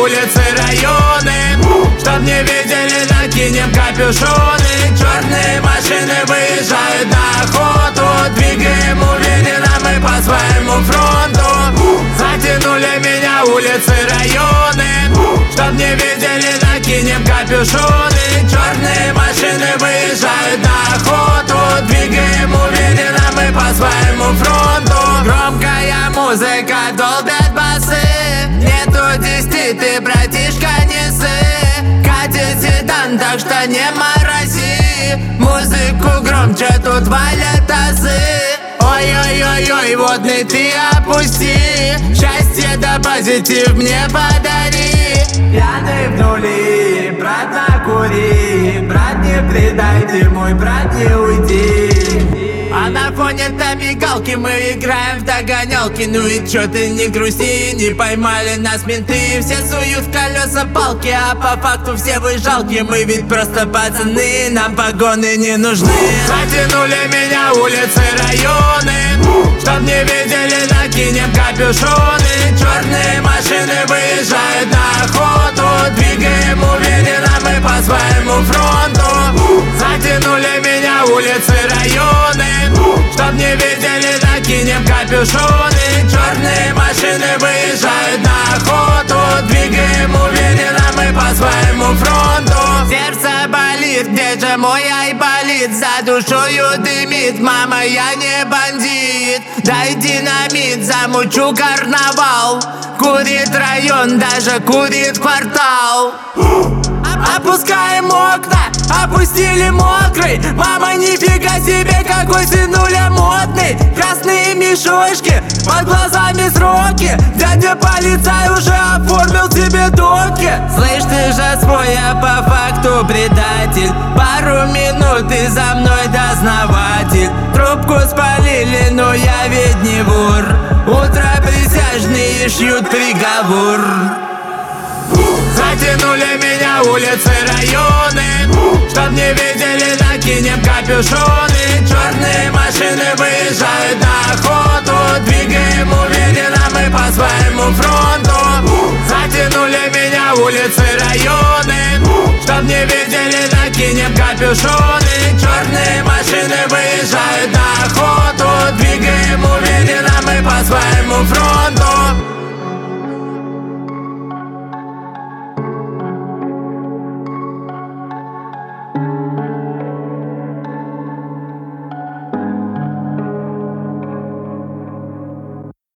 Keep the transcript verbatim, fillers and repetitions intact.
улицы, районы, чтоб не видели, накинем капюшоны. Черные машины выезжают на охоту, двигаем уверенно мы по своему фронту. Затянули меня улицы, районы, чтоб не видели, накинем капюшоны. Черные машины выезжают на охоту, двигаем уверенно мы по своему фронту. Громкая музыка, долбят басы, нету десяти, ты, братишка, не сы. Катит седан, так что не морози, музыку громче, тут валят тазы. Ой-ой-ой-ой, водный ты опусти, счастье да позитив мне подари. Пьяный в нули, брат, накури, брат, не предай ты, мой брат, не уйди. А на фоне-то мигалки мы играем в догонялки. Ну и чё ты не грусти, не поймали нас менты. Все суют в колеса палки, а по факту все вы жалкие. Мы ведь просто пацаны, нам погоны не нужны. Затянули меня улицы, районы, чтоб не видели, накинем капюшоны. Черные машины выезжают на охоту, двигаем уверенно мы по своему фронту. Затянули меня улицы, районы, чтоб не видели, накинем капюшоны. Черные машины выезжают на охоту, двигаем уверенно мы по своему фронту. Сердце болит, где же мой айболит? За душою дымит, мама, я не бандит. Дай динамит, замучу карнавал. Курит район, даже курит квартал. Опускаем окна, опустили мокрый. Мама, нифига себе, какой сынуля модный. Красные мешочки, под глазами сроки. Дядя полицай уже оформил тебе доки. Слышь, ты же свой, а по факту предатель. Пару минут и за мной дознаватель. Трубку спалили, но я ведь не вор. Утро присяжные шьют приговор. Затянули меня улицы, районы, чтоб не видели, накинем капюшоны. Черные машины выезжают на охоту, двигаем уверенно мы по своему фронту. Затянули меня улицы, районы, чтоб не видели, накинем капюшоны. Черные машины выезжают на охоту, двигаем уверенно мы по своему фронту.